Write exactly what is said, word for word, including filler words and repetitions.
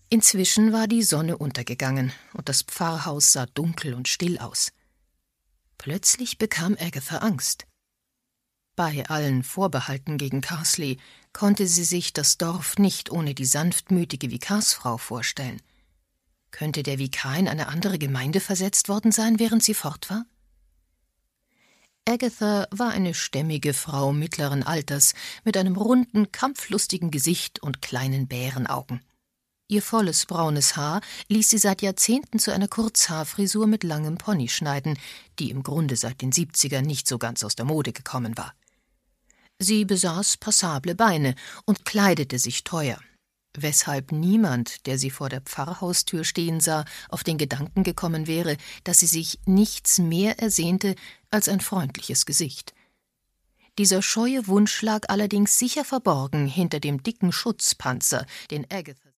Inzwischen war die Sonne untergegangen, und das Pfarrhaus sah dunkel und still aus. Plötzlich bekam Agatha Angst. Bei allen Vorbehalten gegen Carsley konnte sie sich das Dorf nicht ohne die sanftmütige Vikarsfrau vorstellen. Könnte der Vikar in eine andere Gemeinde versetzt worden sein, während sie fort war? Agatha war eine stämmige Frau mittleren Alters mit einem runden, kampflustigen Gesicht und kleinen Bärenaugen. Ihr volles braunes Haar ließ sie seit Jahrzehnten zu einer Kurzhaarfrisur mit langem Pony schneiden, die im Grunde seit den Siebzigern nicht so ganz aus der Mode gekommen war. Sie besaß passable Beine und kleidete sich teuer, weshalb niemand, der sie vor der Pfarrhaustür stehen sah, auf den Gedanken gekommen wäre, dass sie sich nichts mehr ersehnte als ein freundliches Gesicht. Dieser scheue Wunsch lag allerdings sicher verborgen hinter dem dicken Schutzpanzer, den Agatha